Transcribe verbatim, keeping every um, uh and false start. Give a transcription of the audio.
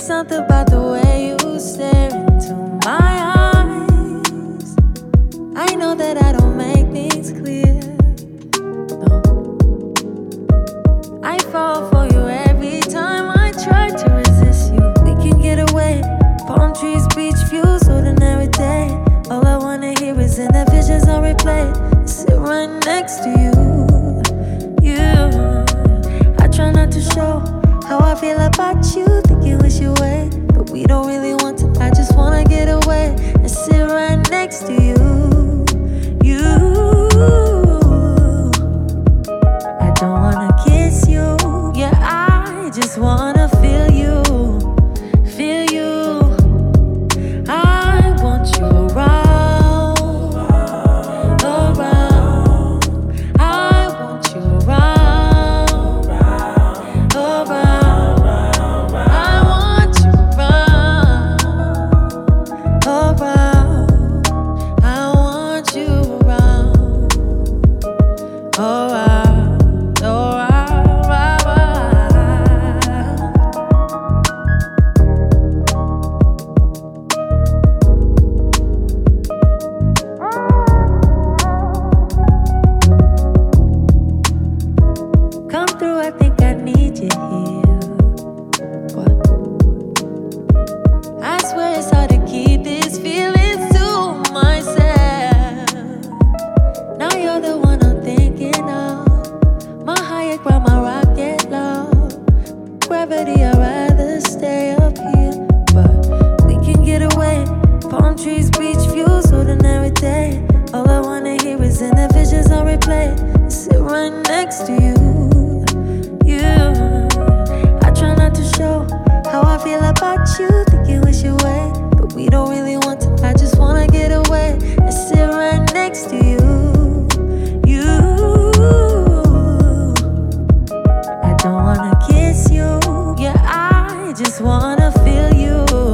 something about the way you stare into my eyes. I know that I don't make things clear. No, I fall for you every time I try to resist you. We can get away, palm trees, beach views, ordinary day. All I wanna hear is in the visions on replay. Sit right next to you. You, I try not to show how I feel about you, thinking wish you away, but we don't really want to. I just wanna get away and sit right next to you. You, I don't wanna kiss you. Yeah, I just wanna feel you, feel you. I want you around, around. I want you around, around. I want you around, around. I want you around, around, around, come through, I think I need you here. What? I swear it's hard to keep these feelings to myself. Now you're the one I'm thinking of. My higher ground, my rocket low. Gravity, I'd rather stay up here, but we can get away. Palm trees, beach views, ordinary day. All I wanna hear is in the visions on replay. Sit right next to you. You, I try not to show how I feel about you, thinking wish you away, but we don't really want to. I just wanna get away and sit right next to you. You, I don't wanna kiss you. Yeah, I just wanna feel you.